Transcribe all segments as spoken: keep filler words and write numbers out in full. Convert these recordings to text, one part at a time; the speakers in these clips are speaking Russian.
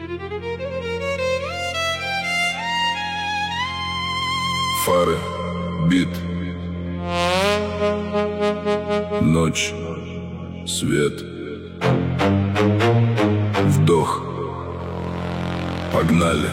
Фары, бит, ночь, свет, вдох, погнали.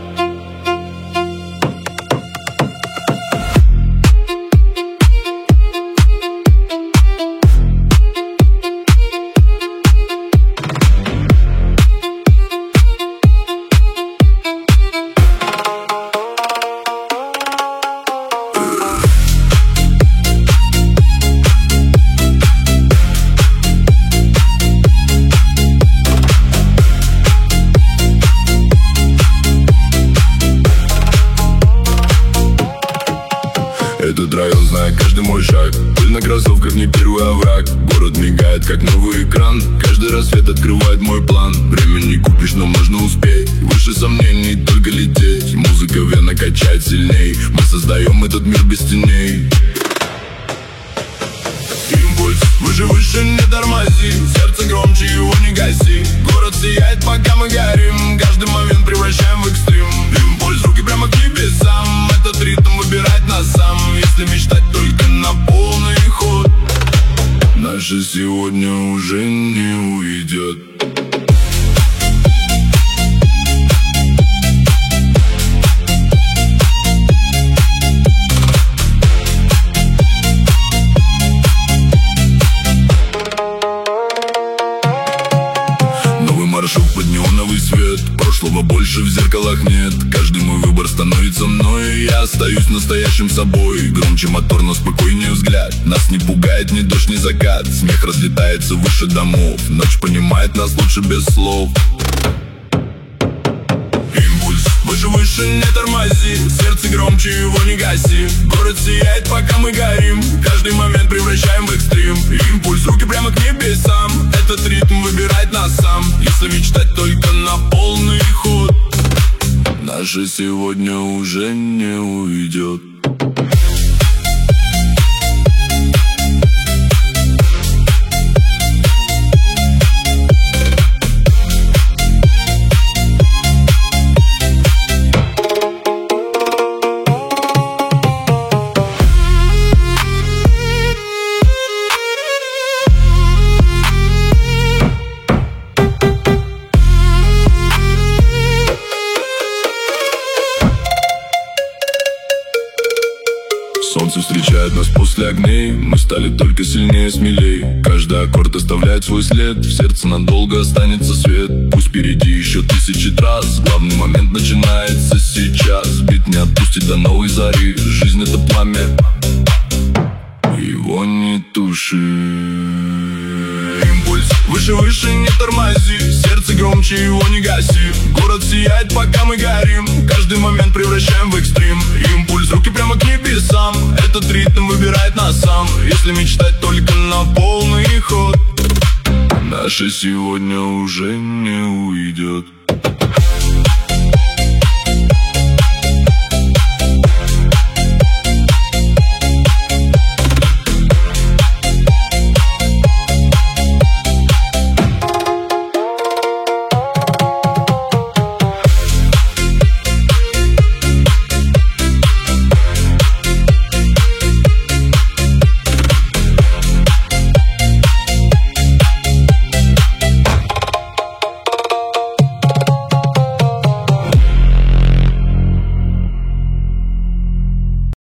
Этот район знает каждый мой шаг. Пыль на кроссовках, не первый овраг. Город мигает, как новый экран. Каждый рассвет открывает мой план. Время не купишь, но можно успеть. Выше сомнений, только лететь. Музыка вена качает сильней. Мы создаем этот мир без теней. Импульс, выше, выше, не тормози. Сердце громче, его не гаси. Город сияет, пока мы горим. Каждый момент превращаем в экстрим. Импульс, руки прямо к небесам. Этот ритм выбирает нас сам. Если мечтать только на полный ход, наше сегодня уже не уйдет. Маршрут под неоновый свет. Прошлого больше в зеркалах нет. Каждый мой выбор становится мной. Я остаюсь настоящим собой. Громче мотор, но спокойнее взгляд. Нас не пугает ни дождь, ни закат. Смех разлетается выше домов. Ночь понимает нас лучше без слов. Импульс, выше, выше, не тормози. Сердце громче, его не гаси. Город сияет, пока мы горим. Каждый момент превращаем в экстрим. Импульс, руки прямо к небесам. Этот ритм выбирает нас сам. Если мечтать только на полный ход, наше сегодня уже не уйдет. Солнце встречает нас после огней. Мы стали только сильнее, смелей. Каждый аккорд оставляет свой след. В сердце надолго останется свет. Пусть впереди еще тысячи трасс. Главный момент начинается сейчас. Бит не отпустит до новой зари. Жизнь — это пламя, его не туши. Импульс, выше, выше, не тормози. Сердце громче, его не гаси. Город сияет, пока мы горим. Каждый момент превращаем в экстрим. Импульс, руки прямо к небесам. Этот ритм выбирает нас сам. Если мечтать только на полный ход, наше сегодня уже не уйдет.